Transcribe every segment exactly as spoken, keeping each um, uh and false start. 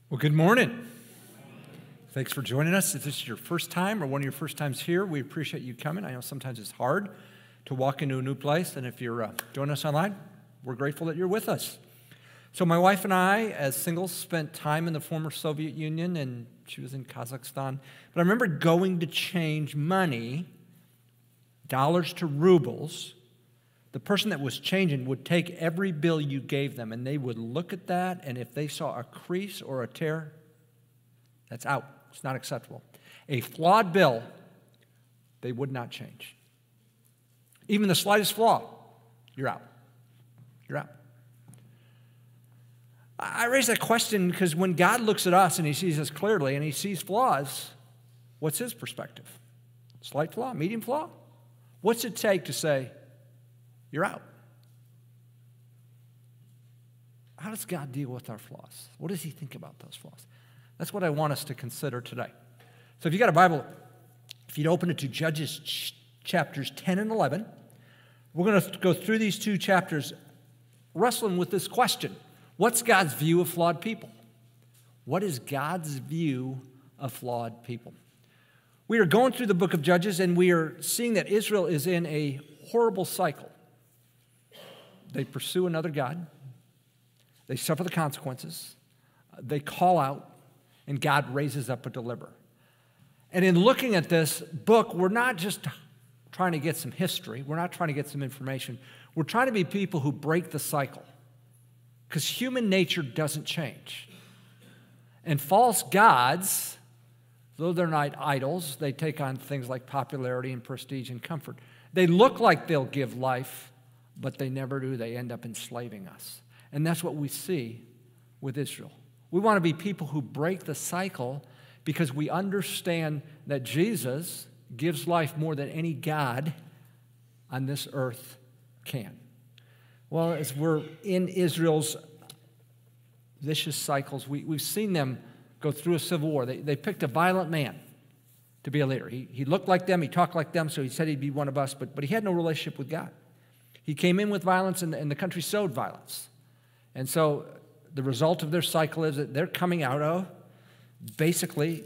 Well, good morning. Thanks for joining us. If this is your first time or one of your first times here, we appreciate you coming. I know sometimes it's hard to walk into a new place, and if you're uh, joining us online, we're grateful that you're with us. So my wife and I, as singles, spent time in the former Soviet Union, and she was in Kazakhstan. But I remember going to change money, dollars to rubles. The person that was changing would take every bill you gave them, and they would look at that, and if they saw a crease or a tear, that's out. It's not acceptable. A flawed bill, they would not change. Even the slightest flaw, you're out. You're out. I raise that question because when God looks at us and he sees us clearly and he sees flaws, what's his perspective? Slight flaw? Medium flaw? What's it take to say, you're out? How does God deal with our flaws? What does he think about those flaws? That's what I want us to consider today. So if you got a Bible, if you'd open it to Judges ch- chapters ten and eleven, we're going to go through these two chapters wrestling with this question. What's God's view of flawed people? What is God's view of flawed people? We are going through the book of Judges, and we are seeing that Israel is in a horrible cycle. They pursue another God. They suffer the consequences. They call out, and God raises up a deliverer. And in looking at this book, we're not just trying to get some history. We're not trying to get some information. We're trying to be people who break the cycle, because human nature doesn't change. And false gods, though they're not idols, they take on things like popularity and prestige and comfort. They look like they'll give life, but they never do. They end up enslaving us. And that's what we see with Israel. We want to be people who break the cycle because we understand that Jesus gives life more than any God on this earth can. Well, as we're in Israel's vicious cycles, we, we've seen them go through a civil war. They, they picked a violent man to be a leader. He, he looked like them, he talked like them, so he said he'd be one of us, but, but he had no relationship with God. He came in with violence, and, and the country sowed violence. And so the result of their cycle is that they're coming out of basically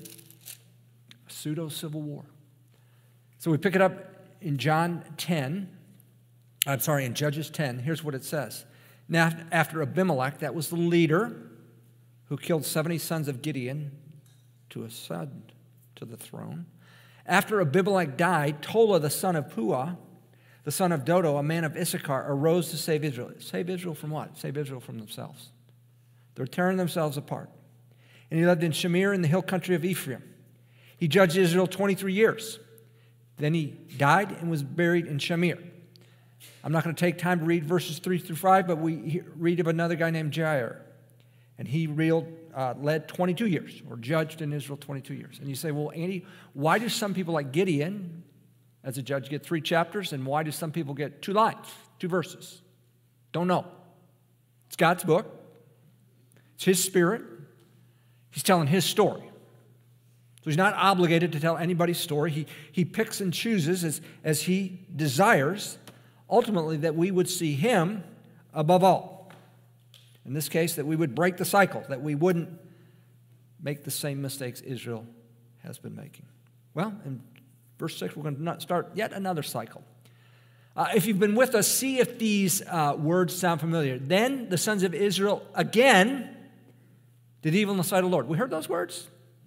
a pseudo-civil war. So we pick it up in John ten. I'm sorry, in Judges ten. Here's what it says. Now, after Abimelech, that was the leader who killed seventy sons of Gideon to ascend to the throne. After Abimelech died, Tola, the son of Puah, the son of Dodo, a man of Issachar, arose to save Israel. Save Israel from what? Save Israel from themselves. They're tearing themselves apart. And he lived in Shamir in the hill country of Ephraim. He judged Israel twenty-three years. Then he died and was buried in Shamir. I'm not going to take time to read verses three through five, but we read of another guy named Jair. And he reeled, uh, led twenty-two years, or judged in Israel twenty-two years. And you say, well, Andy, why do some people like Gideon as a judge get three chapters, and why do some people get two lines, two verses? Don't know. It's God's book. It's his spirit. He's telling his story. So he's not obligated to tell anybody's story. He, he picks and chooses as, as he desires, ultimately, that we would see him above all. In this case, that we would break the cycle, that we wouldn't make the same mistakes Israel has been making. Well, in verse six, we're going to start yet another cycle. Uh, if you've been with us, see if these uh, words sound familiar. Then the sons of Israel again did evil in the sight of the Lord. We heard those words?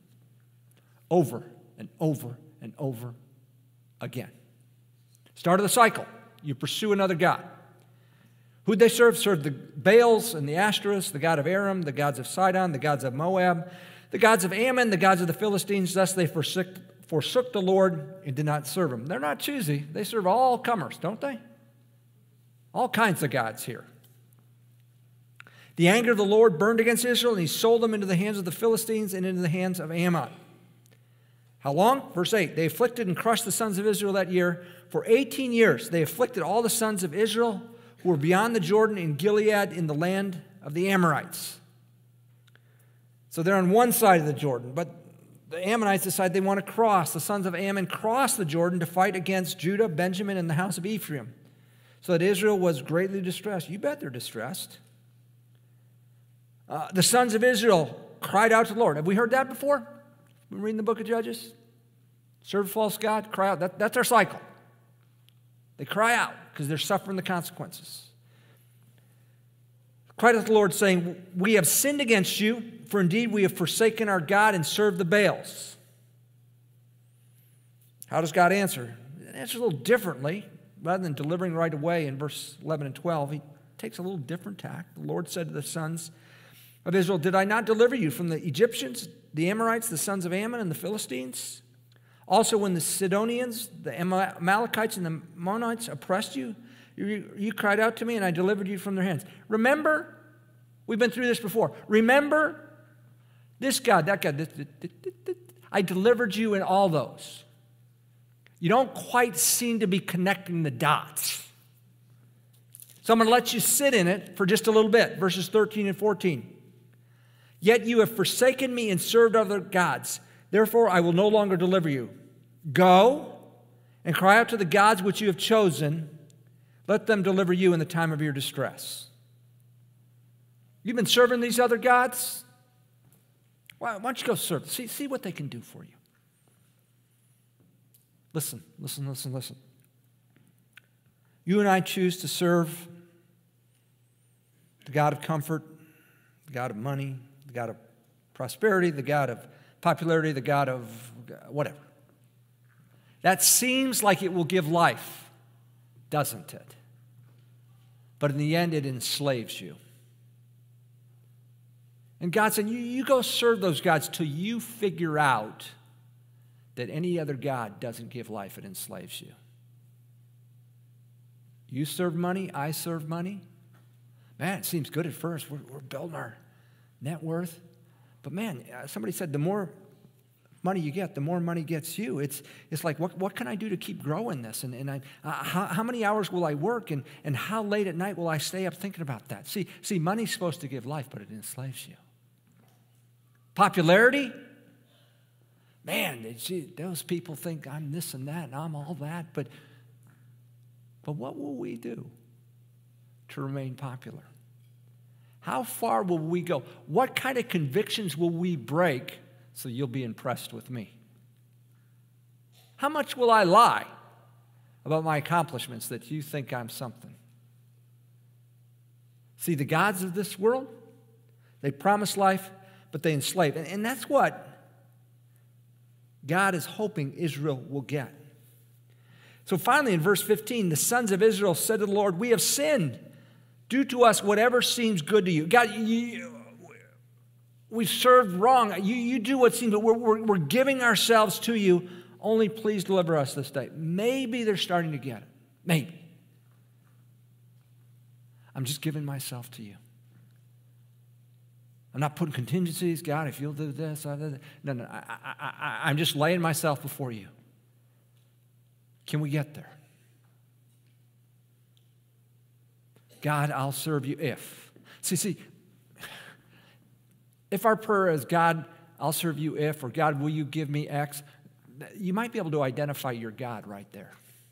Over and over and over again. Start of the cycle. You pursue another god. Who'd they serve? Served the Baals and the Ashtoreths, the god of Aram, the gods of Sidon, the gods of Moab, the gods of Ammon, the gods of the Philistines. Thus they forsook, forsook the Lord and did not serve him. They're not choosy. They serve all comers, don't they? All kinds of gods here. The anger of the Lord burned against Israel, and he sold them into the hands of the Philistines and into the hands of Ammon. How long? Verse eight. They afflicted and crushed the sons of Israel that year. For eighteen years they afflicted all the sons of Israel who were beyond the Jordan in Gilead in the land of the Amorites. So they're on one side of the Jordan, but the Ammonites decide they want to cross. The sons of Ammon crossed the Jordan to fight against Judah, Benjamin, and the house of Ephraim, so that Israel was greatly distressed. You bet they're distressed. Uh, the sons of Israel cried out to the Lord. Have we heard that before? Been reading the book of Judges? Serve a false god, cry out. That, that's our cycle. They cry out because they're suffering the consequences. Cried out to the Lord, saying, we have sinned against you, for indeed we have forsaken our God and served the Baals. How does God answer? He answers a little differently. Rather than delivering right away in verse eleven and twelve, he takes a little different tack. The Lord said to the sons of Israel, did I not deliver you from the Egyptians, the Amorites, the sons of Ammon, and the Philistines? Also when the Sidonians, the Amalekites, and the Ammonites oppressed you, you, you cried out to me, and I delivered you from their hands. Remember, we've been through this before. Remember, this God, that God, this, this, this, this, I delivered you in all those. You don't quite seem to be connecting the dots. So I'm going to let you sit in it for just a little bit. Verses thirteen and fourteen. Yet you have forsaken me and served other gods. Therefore I will no longer deliver you. Go and cry out to the gods which you have chosen. Let them deliver you in the time of your distress. You've been serving these other gods? Why don't you go serve? See, see what they can do for you. Listen, listen, listen, listen. You and I choose to serve the God of comfort, the God of money, the God of prosperity, the God of popularity, the God of whatever. That seems like it will give life, doesn't it? But in the end, it enslaves you. And God said, you, you go serve those gods till you figure out that any other God doesn't give life, it enslaves you. You serve money, I serve money. Man, it seems good at first. We're, we're building our net worth. But man, somebody said the more money you get, the more money gets you. It's, it's like, what, what can I do to keep growing this? And, and I, uh, how, how many hours will I work? And, and how late at night will I stay up thinking about that? See, see, money's supposed to give life, but it enslaves you. Popularity? Man, see, those people think I'm this and that and I'm all that. But, but what will we do to remain popular? How far will we go? What kind of convictions will we break so you'll be impressed with me? How much will I lie about my accomplishments that you think I'm something? See, the gods of this world, they promise life, but they enslave. And, and that's what God is hoping Israel will get. So finally, in verse fifteen, the sons of Israel said to the Lord, we have sinned. Do to us whatever seems good to you. God, you, we've served wrong. You, you do what seems, but we're, we're, we're giving ourselves to you. Only please deliver us this day. Maybe they're starting to get it. Maybe. I'm just giving myself to you. I'm not putting contingencies. God, if you'll do this, I'll do that. No, no, I, I, I, I'm just laying myself before you. Can we get there? God, I'll serve you if. See, see, if our prayer is, God, I'll serve you if, or God, will you give me X, you might be able to identify your God right there.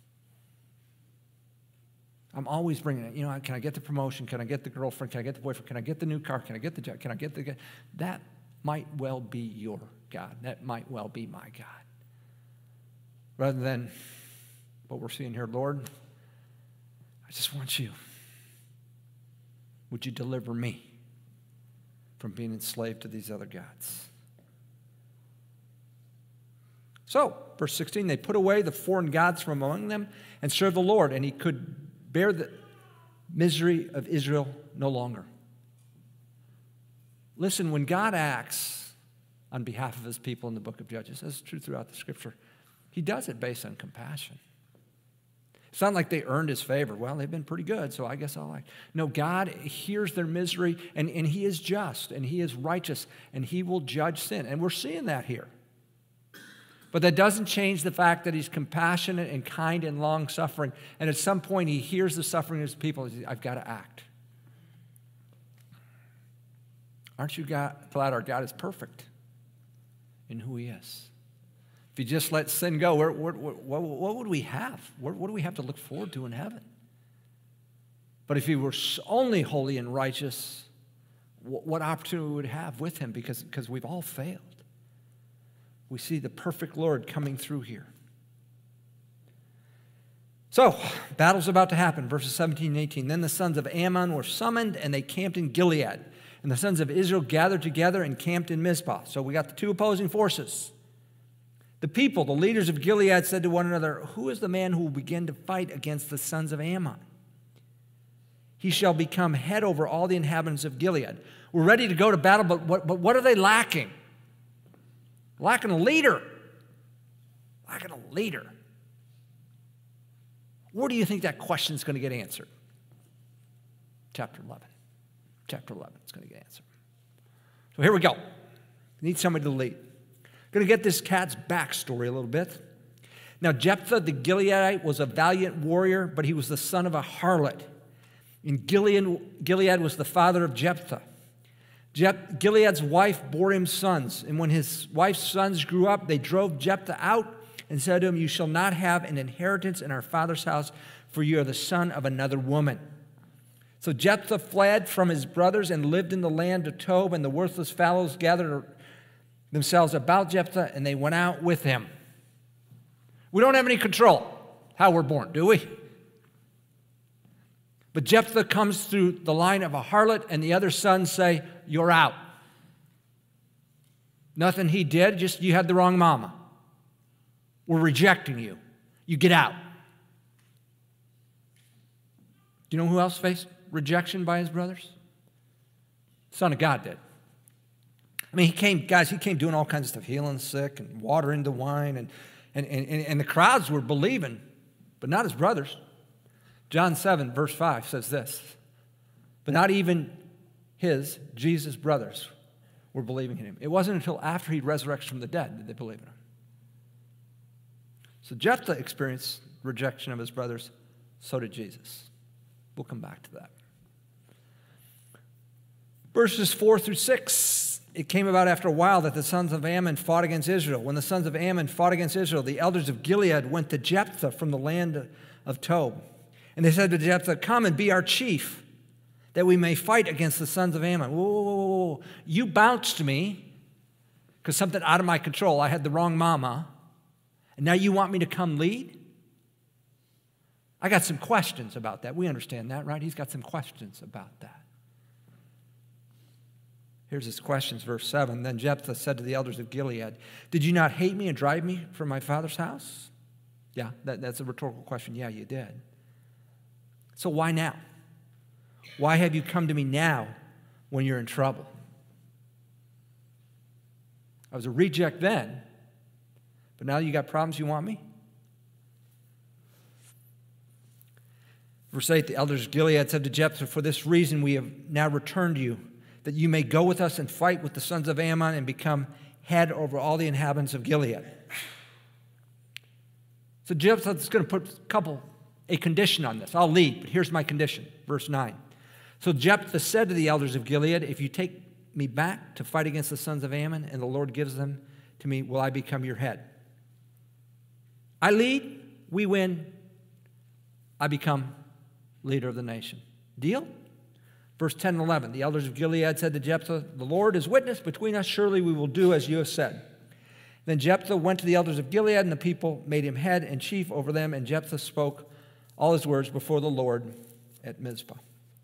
I'm always bringing it. You know, can I get the promotion? Can I get the girlfriend? Can I get the boyfriend? Can I get the new car? Can I get the job? Can I get the... That might well be your God. That might well be my God. Rather than what we're seeing here, Lord, I just want you. Would you deliver me from being enslaved to these other gods? So, verse sixteen, they put away the foreign gods from among them and served the Lord, and he could bear the misery of Israel no longer. Listen, when God acts on behalf of his people in the book of Judges, this is true throughout the scripture, he does it based on compassion. It's not like they earned his favor. Well, they've been pretty good, so I guess I'll like. No, God hears their misery, and, and he is just, and he is righteous, and he will judge sin. And we're seeing that here. But that doesn't change the fact that he's compassionate and kind and long-suffering. And at some point, he hears the suffering of his people. He says, I've got to act. Aren't you glad our God is perfect in who he is? If you just let sin go, where, where, what, what would we have? What, what do we have to look forward to in heaven? But if he were only holy and righteous, what opportunity we would have with him because, because we've all failed. We see the perfect Lord coming through here. So, battle's about to happen, verses seventeen and eighteen. Then the sons of Ammon were summoned, and they camped in Gilead. And the sons of Israel gathered together and camped in Mizpah. So we got the two opposing forces. The people, the leaders of Gilead, said to one another, who is the man who will begin to fight against the sons of Ammon? He shall become head over all the inhabitants of Gilead. We're ready to go to battle, but what, but what are they lacking? Lacking a leader. Lacking a leader. Where do you think that question is going to get answered? Chapter eleven. Chapter eleven is going to get answered. So here we go. Need somebody to lead. Going to get this cat's backstory a little bit. Now, Jephthah the Gileadite was a valiant warrior, but he was the son of a harlot. And Gilead, Gilead was the father of Jephthah. Jeph, Gilead's wife bore him sons, and when his wife's sons grew up, they drove Jephthah out and said to him, you shall not have an inheritance in our father's house, for you are the son of another woman. So Jephthah fled from his brothers and lived in the land of Tob, and the worthless fellows gathered themselves about Jephthah, and they went out with him. We don't have any control how we're born, do we? But Jephthah comes through the line of a harlot, and the other sons say, you're out. Nothing he did, just you had the wrong mama. We're rejecting you. You get out. Do you know who else faced rejection by his brothers? Son of God did. I mean, he came, guys, he came doing all kinds of stuff, healing the sick and watering the wine, and, and, and, and the crowds were believing, but not his brothers. John seven, verse five says this, but not even his, Jesus' brothers, were believing in him. It wasn't until after he resurrected from the dead that they believed in him. So Jephthah experienced rejection of his brothers, so did Jesus. We'll come back to that. Verses four through six, it came about after a while that the sons of Ammon fought against Israel. When the sons of Ammon fought against Israel, the elders of Gilead went to Jephthah from the land of Tob. And they said to Jephthah, come and be our chief, that we may fight against the sons of Ammon. Whoa, whoa, whoa, whoa. You bounced me because something out of my control. I had the wrong mama. And now you want me to come lead? I got some questions about that. We understand that, right? He's got some questions about that. Here's his questions, verse seven. Then Jephthah said to the elders of Gilead, did you not hate me and drive me from my father's house? Yeah, that, that's a rhetorical question. Yeah, you did. So why now? Why have you come to me now when you're in trouble? I was a reject then, but now you got problems, you want me? Verse eight, the elders of Gilead said to Jephthah, for this reason we have now returned you, that you may go with us and fight with the sons of Ammon and become head over all the inhabitants of Gilead. So Jephthah is going to put a couple, a condition on this. I'll lead, but here's my condition. Verse nine. So Jephthah said to the elders of Gilead, if you take me back to fight against the sons of Ammon and the Lord gives them to me, will I become your head? I lead, we win, I become leader of the nation. Deal? Verse ten and eleven, the elders of Gilead said to Jephthah, the Lord is witness between us, surely we will do as you have said. Then Jephthah went to the elders of Gilead, and the people made him head and chief over them, and Jephthah spoke all his words before the Lord at Mizpah.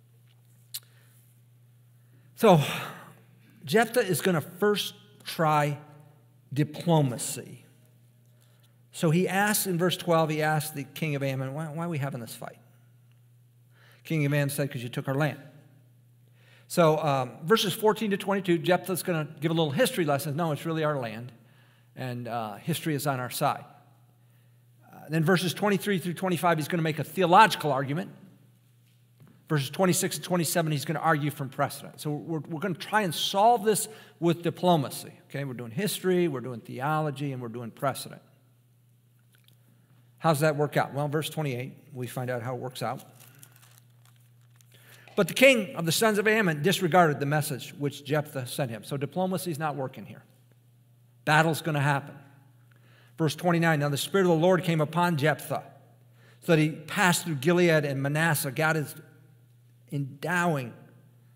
So Jephthah is going to first try diplomacy. So he asks in verse twelve, he asks the king of Ammon, why, why are we having this fight? King of Ammon said, because you took our land. So um, verses fourteen to twenty-two, Jephthah's going to give a little history lesson. No, it's really our land, and uh, history is on our side. Uh, then verses twenty-three through twenty-five, he's going to make a theological argument. Verses twenty-six and twenty-seven, he's going to argue from precedent. So we're, we're going to try and solve this with diplomacy. Okay, we're doing history, we're doing theology, and we're doing precedent. How does that work out? Well, verse twenty-eight, we find out how it works out. But the king of the sons of Ammon disregarded the message which Jephthah sent him. So diplomacy is not working here. Battle's going to happen. Verse twenty-nine, now the Spirit of the Lord came upon Jephthah, so that he passed through Gilead and Manasseh. God is endowing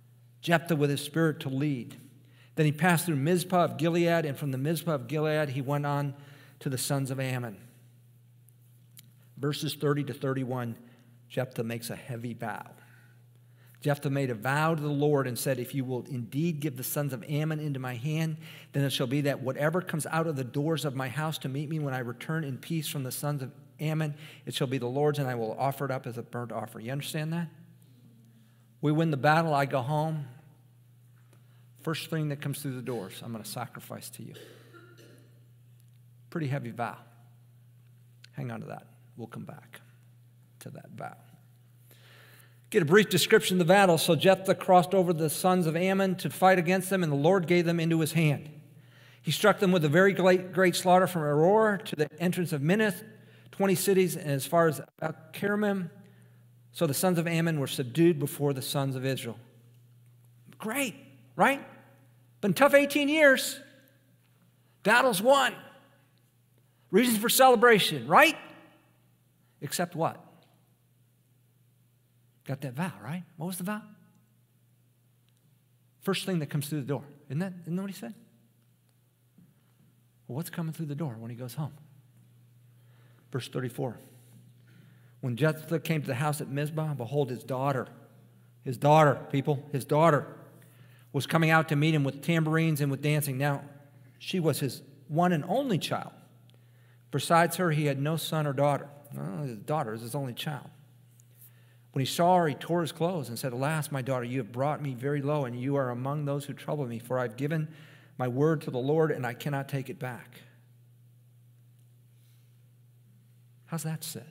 Jephthah with his spirit to lead. Then he passed through Mizpah of Gilead, and from the Mizpah of Gilead he went on to the sons of Ammon. Verses thirty to thirty-one, Jephthah makes a heavy vow. Jephthah made a vow to the Lord and said, if you will indeed give the sons of Ammon into my hand, then it shall be that whatever comes out of the doors of my house to meet me when I return in peace from the sons of Ammon, it shall be the Lord's, and I will offer it up as a burnt offering. You understand that? We win the battle, I go home. First thing that comes through the doors, I'm going to sacrifice to you. Pretty heavy vow. Hang on to that. We'll come back to that vow. Get a brief description of the battle. So Jephthah crossed over the sons of Ammon to fight against them, and the Lord gave them into his hand. He struck them with a very great, great slaughter from Aroer to the entrance of Minnith, twenty cities, and as far as Keramim. So the sons of Ammon were subdued before the sons of Israel. Great, right? Been tough eighteen years. Battle's won. Reasons for celebration, right? Except what? Got that vow, right? What was the vow? First thing that comes through the door. Isn't that, isn't that what he said? Well, what's coming through the door when he goes home? Verse thirty-four. When Jephthah came to the house at Mizpah, behold, his daughter, his daughter, people, his daughter was coming out to meet him with tambourines and with dancing. Now, she was his one and only child. Besides her, he had no son or daughter. Well, his daughter is his only child. When he saw her, he tore his clothes and said, alas, my daughter, you have brought me very low, and you are among those who trouble me, for I've given my word to the Lord, and I cannot take it back. How's that sit?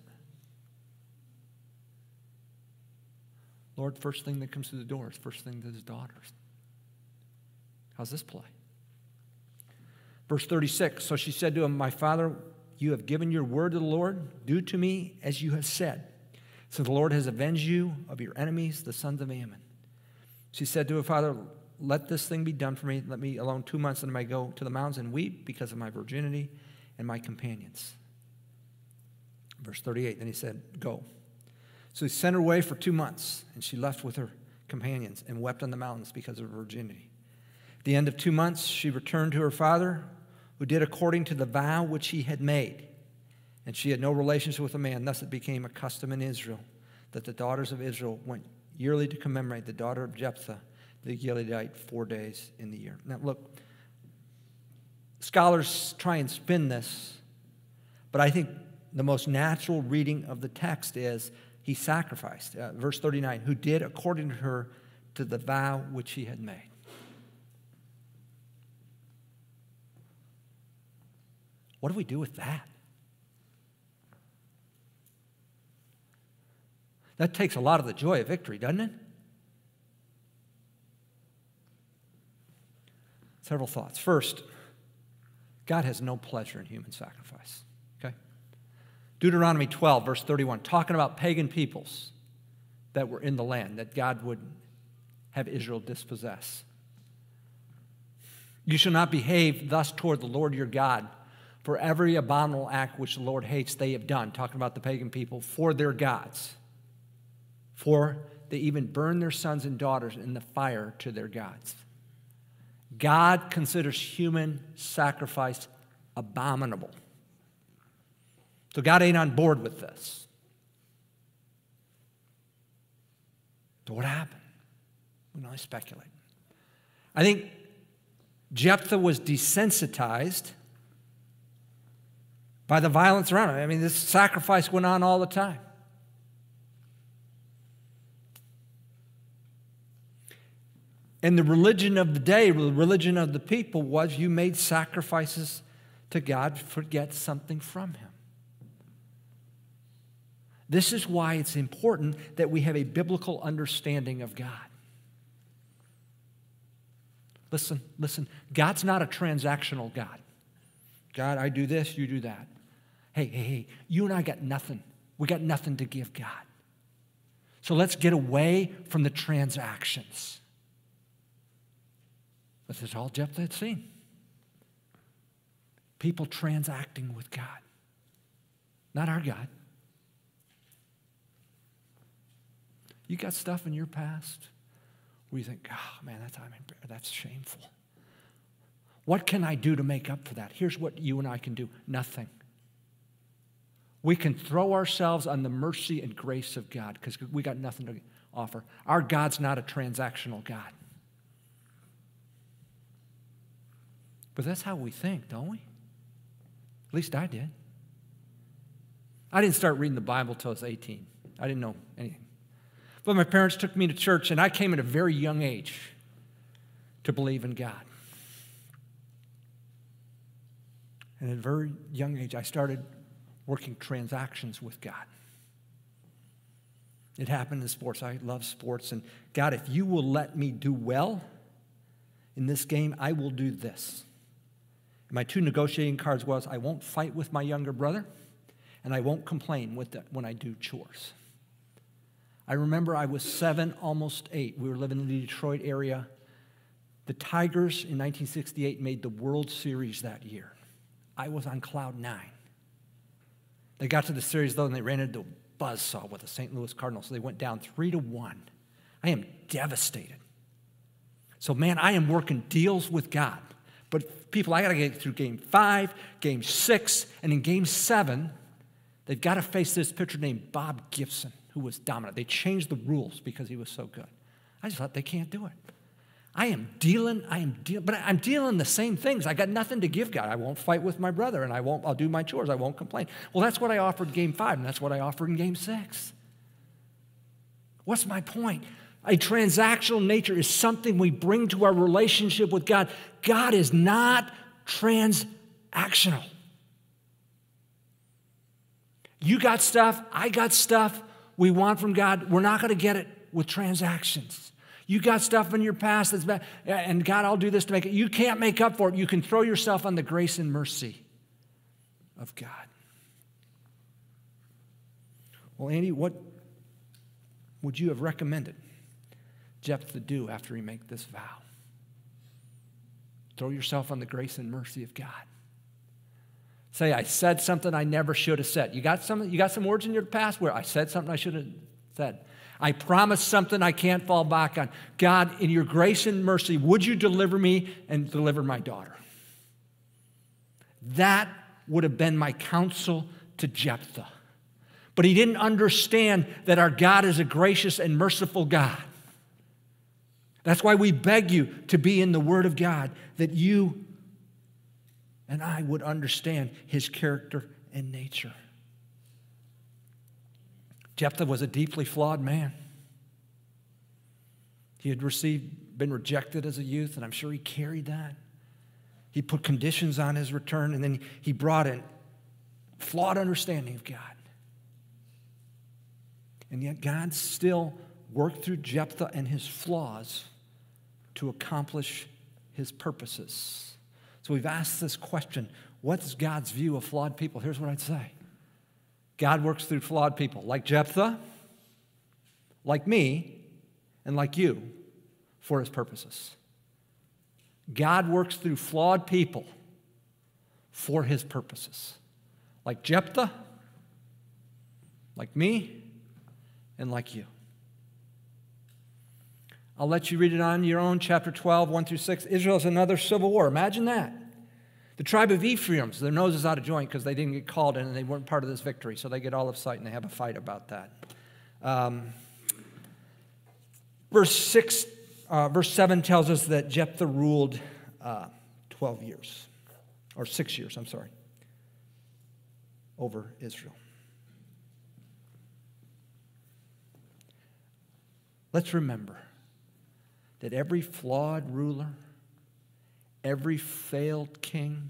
Lord, first thing that comes through the door is first thing to his daughters. How's this play? Verse thirty-six, so she said to him, my father, you have given your word to the Lord. Do to me as you have said. So the Lord has avenged you of your enemies, the sons of Ammon. She said to her father, let this thing be done for me. Let me alone two months, and I may go to the mountains and weep because of my virginity and my companions. Verse thirty-eight, then he said, go. So he sent her away for two months, and she left with her companions and wept on the mountains because of her virginity. At the end of two months, she returned to her father, who did according to the vow which he had made. And she had no relationship with a man. Thus it became a custom in Israel that the daughters of Israel went yearly to commemorate the daughter of Jephthah, the Gileadite, four days in the year. Now look, scholars try and spin this, but I think the most natural reading of the text is he sacrificed. Uh, verse thirty-nine, who did according to her to the vow which he had made. What do we do with that? That takes a lot of the joy of victory, doesn't it? Several thoughts. First, God has no pleasure in human sacrifice. Okay? Deuteronomy twelve, verse thirty-one, talking about pagan peoples that were in the land that God would have Israel dispossess. You shall not behave thus toward the Lord your God, for every abominable act which the Lord hates they have done, talking about the pagan people, for their gods. For they even burn their sons and daughters in the fire to their gods. God considers human sacrifice abominable. So God ain't on board with this. So what happened? We can only speculate. I think Jephthah was desensitized by the violence around him. I mean, this sacrifice went on all the time. And the religion of the day, the religion of the people was you made sacrifices to God to get something from him. This is why it's important that we have a biblical understanding of God. Listen, listen, God's not a transactional God. God, I do this, you do that. Hey, hey, hey, you and I got nothing. We got nothing to give God. So let's get away from the transactions. This is all Jephthah had seen. People transacting with God. Not our God. You got stuff in your past We think, oh, man, that's, I mean, that's shameful. What can I do to make up for that? Here's what you and I can do. Nothing. We can throw ourselves on the mercy and grace of God because we got nothing to offer. Our God's not a transactional God. But that's how we think, don't we? At least I did. I didn't start reading the Bible till I was eighteen. I didn't know anything. But my parents took me to church, and I came at a very young age to believe in God. And at a very young age, I started working transactions with God. It happened in sports. I love sports. And God, if you will let me do well in this game, I will do this. And my two negotiating cards was, I won't fight with my younger brother, and I won't complain with the, when I do chores. I remember I was seven, almost eight. We were living in the Detroit area. The Tigers in nineteen sixty-eight made the World Series that year. I was on cloud nine. They got to the series, though, and they ran into a buzzsaw with the Saint Louis Cardinals, so they went down three to one. I am devastated. So, man, I am working deals with God. But, people, I got to get through game five, game six, and in game seven, they've got to face this pitcher named Bob Gibson, who was dominant. They changed the rules because he was so good. I just thought they can't do it. I am dealing, I am dealing, but I'm dealing the same things. I got nothing to give God. I won't fight with my brother, and I won't, I'll do my chores. I won't complain. Well, that's what I offered game five, and that's what I offered in game six. What's my point? A transactional nature is something we bring to our relationship with God. God is not transactional. You got stuff, I got stuff we want from God. We're not going to get it with transactions. You got stuff in your past that's bad, and God, I'll do this to make it. You can't make up for it. You can throw yourself on the grace and mercy of God. Well, Andy, what would you have recommended Jephthah do after he made this vow? Throw yourself on the grace and mercy of God. Say, I said something I never should have said. You got some, you got some words in your past where I said something I should have said. I promised something I can't fall back on. God, in your grace and mercy, would you deliver me and deliver my daughter? That would have been my counsel to Jephthah. But he didn't understand that our God is a gracious and merciful God. That's why we beg you to be in the Word of God, that you and I would understand his character and nature. Jephthah was a deeply flawed man. He had received, been rejected as a youth, and I'm sure he carried that. He put conditions on his return, and then he brought a flawed understanding of God. And yet God still worked through Jephthah and his flaws to accomplish his purposes. So we've asked this question, what's God's view of flawed people? Here's what I'd say. God works through flawed people like Jephthah, like me, and like you for his purposes. God works through flawed people for his purposes. Like Jephthah, like me, and like you. I'll let you read it on your own, chapter twelve, one through six. Israel's another civil war. Imagine that. The tribe of Ephraim, their nose is out of joint because they didn't get called in and they weren't part of this victory. So they get all of sight and they have a fight about that. Um, verse six, uh, verse seven tells us that Jephthah ruled uh, twelve years, or six years, I'm sorry, over Israel. Let's remember that every flawed ruler, every failed king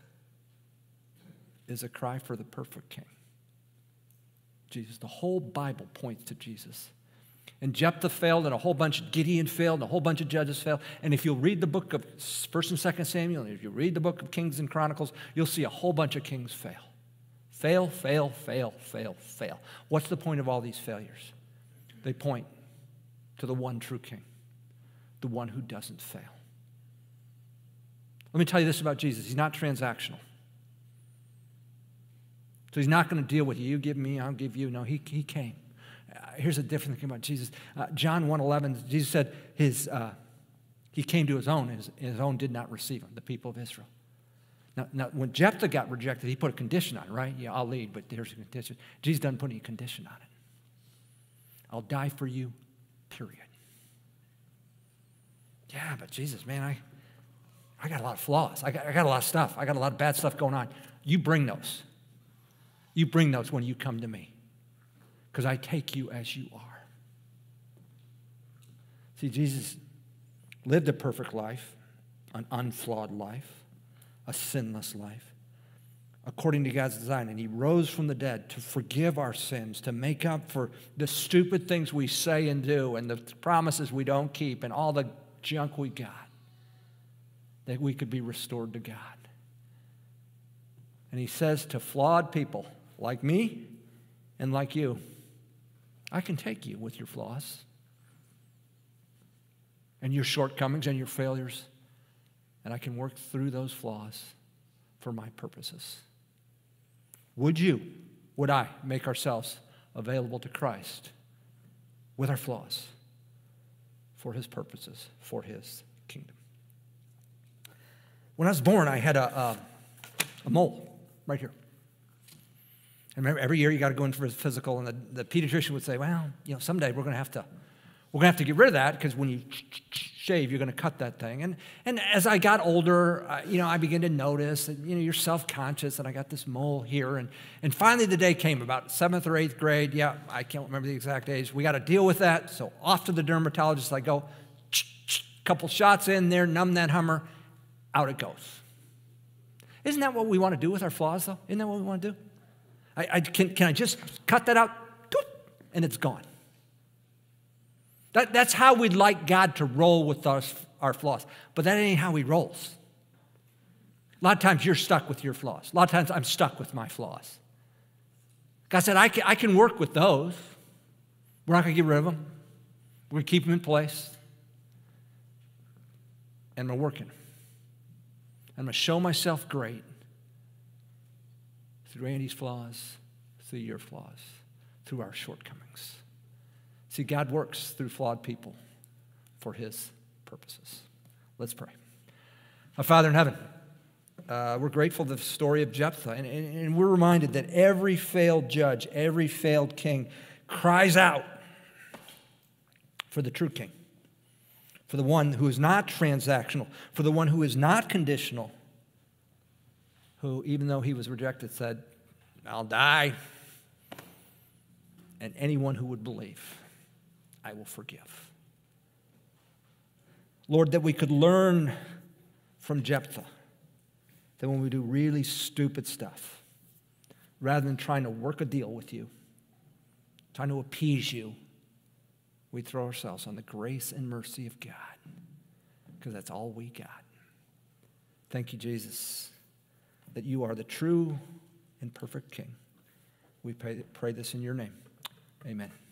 is a cry for the perfect king. Jesus. The whole Bible points to Jesus. And Jephthah failed, and a whole bunch of Gideon failed, and a whole bunch of judges failed. And if you'll read the book of First and Second Samuel, and if you read the book of Kings and Chronicles, you'll see a whole bunch of kings fail. Fail, fail, fail, fail, fail. What's the point of all these failures? They point to the one true king, the one who doesn't fail. Let me tell you this about Jesus. He's not transactional. So he's not going to deal with you. You give me, I'll give you. No, he, he came Uh, here's a different thing about Jesus. Uh, John one eleven, Jesus said his, uh, he came to his own, his, his own did not receive him, the people of Israel. Now, now, when Jephthah got rejected, he put a condition on it, right? Yeah, I'll lead, but there's a condition. Jesus doesn't put any condition on it. I'll die for you, period. Yeah, but Jesus, man, I, I got a lot of flaws. I got, I got a lot of stuff. I got a lot of bad stuff going on. You bring those. You bring those when you come to me, because I take you as you are. See, Jesus lived a perfect life, an unflawed life, a sinless life, according to God's design. And he rose from the dead to forgive our sins, to make up for the stupid things we say and do and the promises we don't keep and all the junk we got, that we could be restored to God. And he says to flawed people like me and like you, I can take you with your flaws and your shortcomings and your failures, and I can work through those flaws for my purposes. Would you, would I make ourselves available to Christ with our flaws for his purposes, for his kingdom? When I was born, I had a, a, a mole right here. And remember, every year you got to go in for a physical, and the, the pediatrician would say, well, you know, someday we're going to have to, we're going to have to get rid of that, because when you shave, you're going to cut that thing. And and as I got older, uh, you know, I began to notice that, you know, you're self-conscious, and I got this mole here. And, and finally the day came, about seventh or eighth grade. Yeah, I can't remember the exact age. We got to deal with that. So off to the dermatologist I go, couple shots in there, numb that hummer, out it goes. Isn't that what we want to do with our flaws, though? Isn't that what we want to do? I, I can, can I just cut that out, and it's gone? That, that's how we'd like God to roll with us, our flaws. But that ain't how he rolls. A lot of times you're stuck with your flaws. A lot of times I'm stuck with my flaws. God said, I can, I can work with those. We're not going to get rid of them. We're going to keep them in place. And we're working. I'm going to show myself great through Andy's flaws, through your flaws, through our shortcomings. See, God works through flawed people for his purposes. Let's pray. Our Father in heaven, uh, we're grateful for the story of Jephthah, and, and, and we're reminded that every failed judge, every failed king cries out for the true king, for the one who is not transactional, for the one who is not conditional, who, even though he was rejected, said, I'll die, and anyone who would believe, I will forgive. Lord, that we could learn from Jephthah that when we do really stupid stuff, rather than trying to work a deal with you, trying to appease you, we throw ourselves on the grace and mercy of God, because that's all we got. Thank you, Jesus, that you are the true and perfect King. We pray, pray this in your name. Amen.